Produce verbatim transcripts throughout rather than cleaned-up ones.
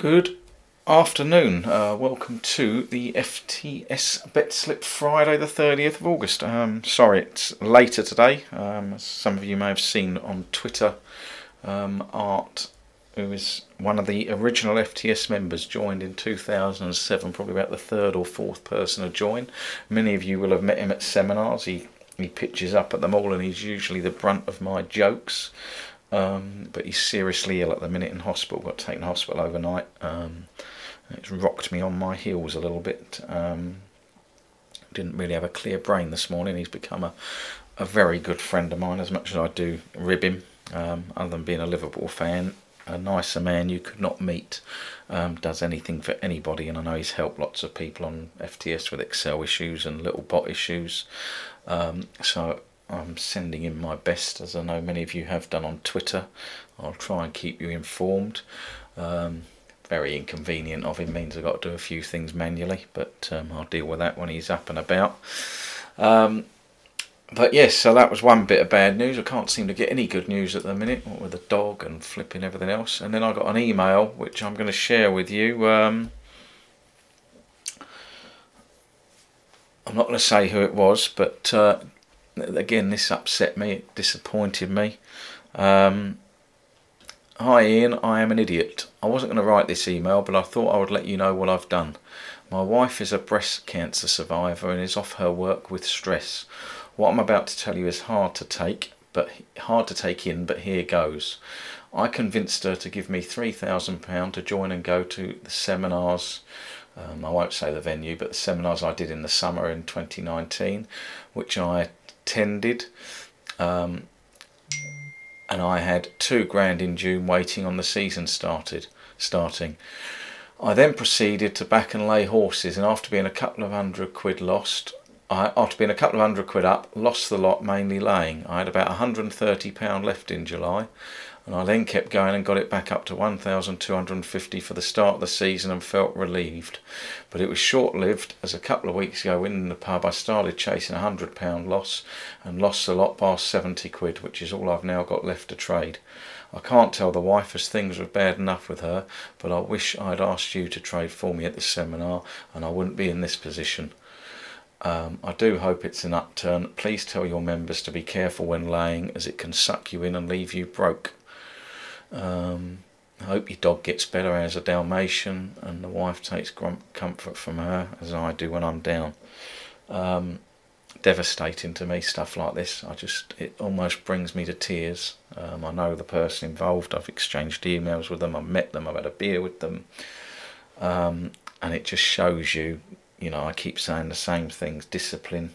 Good afternoon. Uh, welcome to the F T S Bet Slip Friday, the thirtieth of August. Um, sorry, it's later today. Um, as some of you may have seen on Twitter, um, Art, who is one of the original F T S members, joined in two thousand seven, probably about the third or fourth person to join. Many of you will have met him at seminars. He, he pitches up at them all, and he's usually the brunt of my jokes. Um, but he's seriously ill at the minute in hospital, got taken to hospital overnight. Um, it's rocked me on my heels a little bit. Um, didn't really have a clear brain this morning. He's become a, a very good friend of mine, as much as I do rib him. Um, other than being a Liverpool fan, a nicer man you could not meet. Um, does anything for anybody, and I know he's helped lots of people on F T S with Excel issues and little bot issues. Um, so I'm sending him my best, as I know many of you have done on Twitter. I'll try and keep you informed. Um, very inconvenient of him, means I've got to do a few things manually, but um, I'll deal with that when he's up and about. Um, but yes, so that was one bit of bad news. I can't seem to get any good news at the minute, what with the dog and flipping everything else. And then I got an email, which I'm going to share with you. Um, I'm not going to say who it was, but uh, again, this upset me, it disappointed me. Um, Hi Ian, I am an idiot. I wasn't going to write this email, but I thought I would let you know what I've done. My wife is a breast cancer survivor and is off her work with stress. What I'm about to tell you is hard to take, but hard to take in, but here goes. I convinced her to give me three thousand pounds to join and go to the seminars. Um, I won't say the venue, but the seminars I did in the summer in twenty nineteen, which I attended. Um, and I had two grand in June waiting on the season started, starting. I then proceeded to back and lay horses, and after being a couple of hundred quid lost, I, after being a couple of hundred quid up, lost the lot mainly laying. I had about one hundred and thirty pounds left in July, and I then kept going and got it back up to one thousand two hundred and fifty for the start of the season and felt relieved. But it was short-lived, as a couple of weeks ago in the pub I started chasing a one hundred pounds loss and lost the lot past seventy quid, which is all I've now got left to trade. I can't tell the wife, as things were bad enough with her, but I wish I'd asked you to trade for me at the seminar and I wouldn't be in this position. Um, I do hope it's an upturn. Please tell your members to be careful when laying, as it can suck you in and leave you broke. Um, I hope your dog gets better as a Dalmatian, and the wife takes comfort from her, as I do when I'm down. Um, devastating to me, stuff like this. I just, it almost brings me to tears. Um, I know the person involved. I've exchanged emails with them. I've met them. I've had a beer with them. Um, and it just shows you, you know, I keep saying the same things: discipline,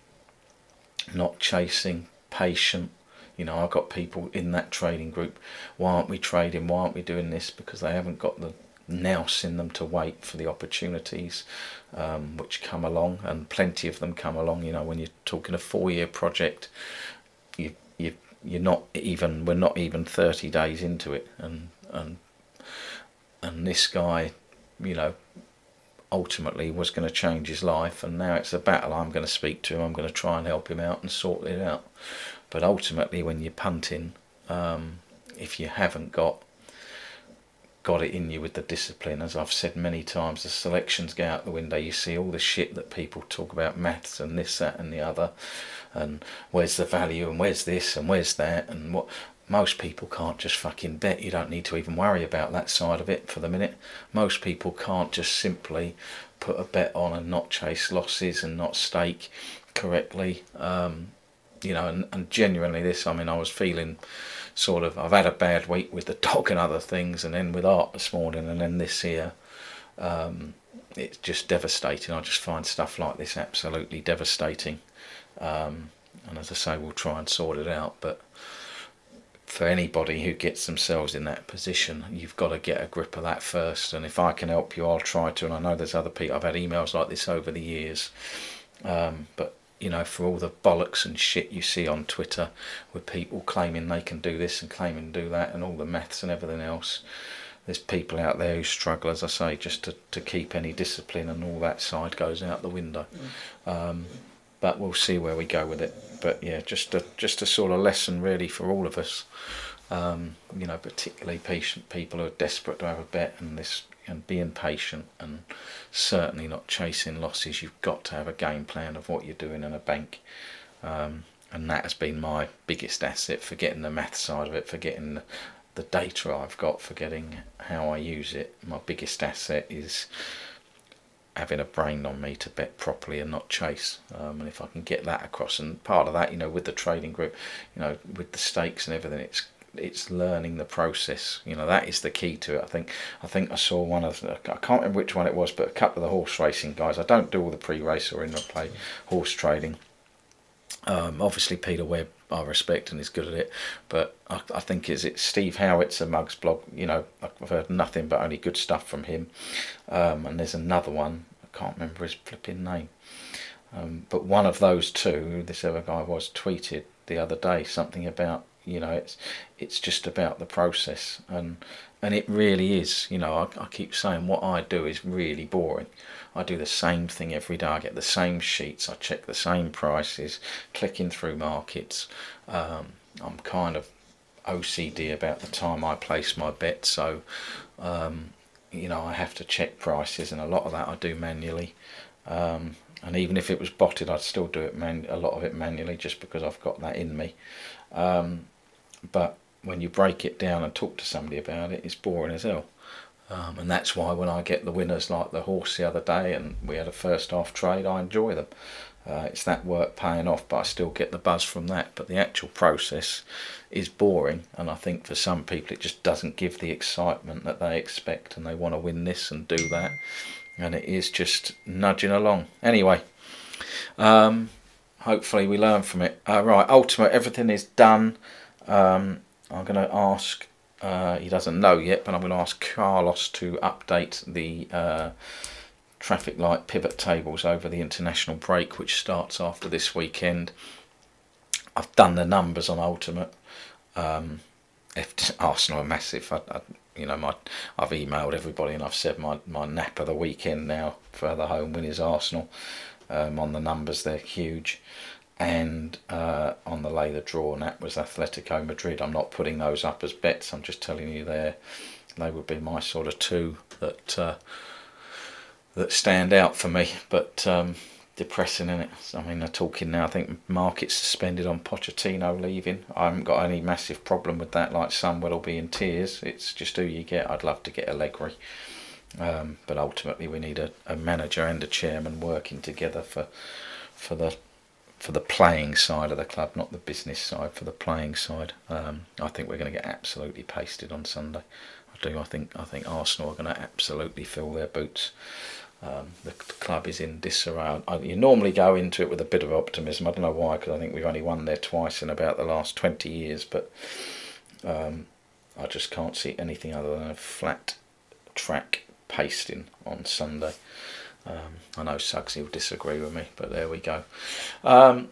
not chasing, patient. You know, I've got people in that trading group. Why aren't we trading? Why aren't we doing this? Because they haven't got the nous in them to wait for the opportunities um, which come along, and plenty of them come along. You know, when you're talking a four-year project, you you you're not even we're not even thirty days into it, and and and this guy, you know, ultimately was going to change his life, and now it's a battle. I'm going to speak to him. I'm going to try and help him out and sort it out. But ultimately, when you're punting, um, if you haven't got got it in you with the discipline, as I've said many times, the selections go out the window. You see all the shit that people talk about, maths and this, that and the other, and where's the value and where's this and where's that, and what. Most people can't just fucking bet. You don't need to even worry about that side of it for the minute. Most people can't just simply put a bet on and not chase losses and not stake correctly. Um, you know, and, and genuinely this, I mean, I was feeling sort of, I've had a bad week with the dog and other things, and then with Art this morning, and then this here. Um, it's just devastating. I just find stuff like this absolutely devastating. Um, and as I say, we'll try and sort it out, but for anybody who gets themselves in that position, you've got to get a grip of that first. And if I can help you, I'll try to. And I know there's other people, I've had emails like this over the years. Um, but, you know, for all the bollocks and shit you see on Twitter with people claiming they can do this and claiming to do that and all the maths and everything else, there's people out there who struggle, as I say, just to, to keep any discipline, and all that side goes out the window. Um, but we'll see where we go with it. But yeah, just a just a sort of lesson really for all of us. Um, you know, particularly patient people who are desperate to have a bet, and this and being patient, and certainly not chasing losses. You've got to have a game plan of what you're doing in a bank. Um, and that has been my biggest asset, for getting the math side of it, for getting the, the data I've got, for getting how I use it. My biggest asset is having a brain on me to bet properly and not chase. Um, and if I can get that across, and part of that, you know, with the trading group, you know, with the stakes and everything, it's it's learning the process. You know, that is the key to it. I think I think I saw one of the, I can't remember which one it was, but a couple of the horse racing guys. I don't do all the pre-race or in the play horse trading. Um, obviously Peter Webb I respect and is good at it, but I, I think is it Steve Howitt's a Mugs blog. You know, I've heard nothing but only good stuff from him. Um, and there's another one, I can't remember his flipping name, um, but one of those two, this other guy was, tweeted the other day something about, you know, it's it's just about the process, and and it really is. You know, I, I keep saying what I do is really boring. I do the same thing every day. I get the same sheets. I check the same prices, clicking through markets. Um, I'm kind of O C D about the time I place my bets, so um, you know, I have to check prices, and a lot of that I do manually. Um, and even if it was botted, I'd still do it man a lot of it manually, just because I've got that in me. Um, but when you break it down and talk to somebody about it, it's boring as hell. Um, and that's why when I get the winners like the horse the other day, and we had a first half trade, I enjoy them. Uh, it's that work paying off, but I still get the buzz from that. But the actual process is boring, and I think for some people it just doesn't give the excitement that they expect, and they want to win this and do that, and it is just nudging along. Anyway, um, hopefully we learn from it. Uh, right, Ultimate, everything is done. Um, I'm going to ask, uh, he doesn't know yet, but I'm going to ask Carlos to update the uh, traffic light pivot tables over the international break, which starts after this weekend. I've done the numbers on Ultimate. Um, if Arsenal are massive, I, I, you know, my I've emailed everybody and I've said my, my nap of the weekend now for the home win is Arsenal. Um, on the numbers, they're huge. And uh, on the lay the draw, and that was Atletico Madrid. I'm not putting those up as bets. I'm just telling you there, they would be my sort of two that uh, that stand out for me. But um, depressing, isn't it? I mean, they're talking now. I think market's suspended on Pochettino leaving. I haven't got any massive problem with that. Like some will be in tears. It's just who you get. I'd love to get Allegri, um, but ultimately we need a, a manager and a chairman working together for for the. for the playing side of the club, not the business side, for the playing side. Um, I think we're going to get absolutely pasted on Sunday. I do. I think I think Arsenal are going to absolutely fill their boots. Um, the, the club is in disarray. I, you normally go into it with a bit of optimism. I don't know why, because I think we've only won there twice in about the last twenty years, but um, I just can't see anything other than a flat track pasting on Sunday. Um, I know Suggsy will disagree with me, but there we go. Um,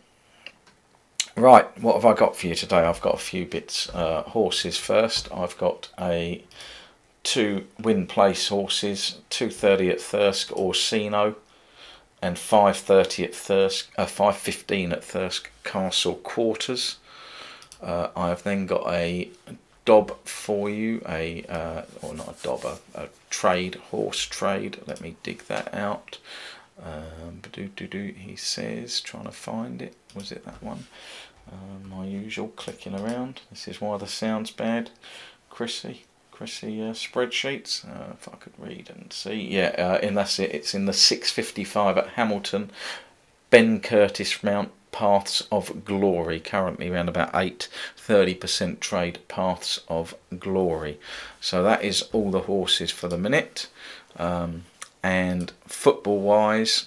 right, what have I got for you today? I've got a few bits. Uh, horses first. I've got a two win place horses, two thirty at Thirsk Orsino, and five thirty at Thirsk, uh, five fifteen at Thirsk Castle Quarters. Uh, I've then got a dob for you, a uh, or not a dob, a, a trade, horse trade. Let me dig that out. Um, do do do. He says, trying to find it. Was it that one? Uh, my usual clicking around. This is why the sound's bad. Chrissy, Chrissy uh, spreadsheets. Uh, if I could read and see. Yeah, uh, and that's it. It's in the six fifty-five at Hamilton. Ben Curtis Mount. Paths of Glory, currently around about eight, thirty percent trade Paths of Glory. So that is all the horses for the minute. Um, and football wise,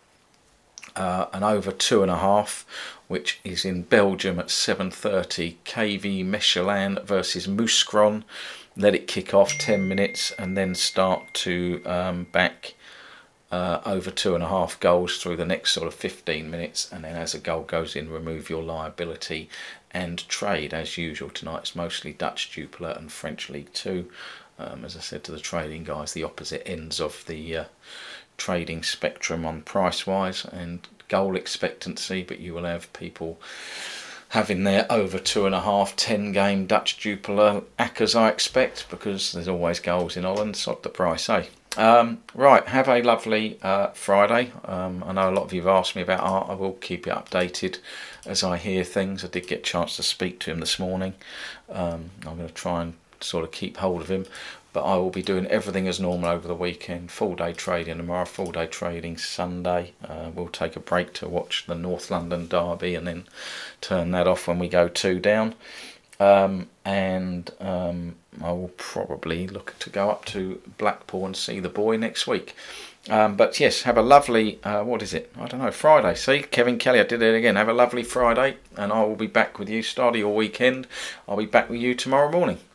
uh, an over two and a half, which is in Belgium at seven thirty. K V Michelin versus Mouscron. Let it kick off ten minutes and then start to um, back Uh, over two and a half goals through the next sort of fifteen minutes, and then as a goal goes in, remove your liability and trade as usual. Tonight it's mostly Dutch Jupiler and French League Two. Um, as I said to the trading guys, the opposite ends of the uh, trading spectrum on price wise and goal expectancy, but you will have people having their over two and a half, ten game Dutch Jupiler Akkers, I expect, because there's always goals in Holland. Sod the price, eh? Um, right, have a lovely uh, Friday. Um, I know a lot of you have asked me about Art. I will keep you updated as I hear things. I did get a chance to speak to him this morning. Um, I'm going to try and sort of keep hold of him. But I will be doing everything as normal over the weekend. Full day trading tomorrow, full day trading Sunday. Uh, we'll take a break to watch the North London derby and then turn that off when we go two down. Um, and um, I will probably look to go up to Blackpool and see the boy next week. Um, but yes, have a lovely, uh, what is it? I don't know, Friday. See, Kevin Kelly, I did it again. Have a lovely Friday, and I will be back with you. Start of your weekend. I'll be back with you tomorrow morning.